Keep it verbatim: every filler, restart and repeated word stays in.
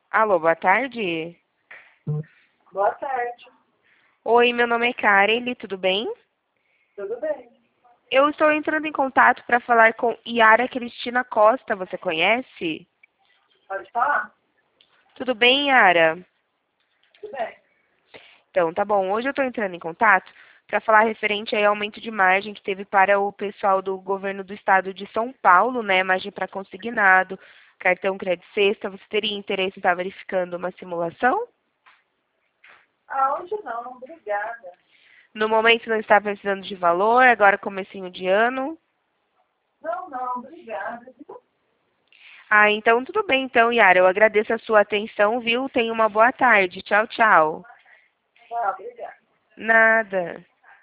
Alô, boa tarde. Boa tarde. Oi, meu nome é Karen, tudo bem? Tudo bem? Eu estou entrando em contato para falar com Yara Cristina Costa, você conhece? Pode falar? Tudo bem, Yara? Tudo bem. Então, tá bom. Hoje eu estou entrando em contato para falar referente ao aumento de margem que teve para o pessoal do governo do estado de São Paulo, né? Margem para consignado, cartão crédito sexta. Você teria interesse em estar verificando uma simulação? Ah, hoje não, obrigada. No momento não está precisando de valor, agora comecinho de ano. Não, não, obrigada. Ah, então tudo bem, então, Yara. Eu agradeço a sua atenção, viu? Tenha uma boa tarde. Tchau, tchau. Ah, obrigada. Nada.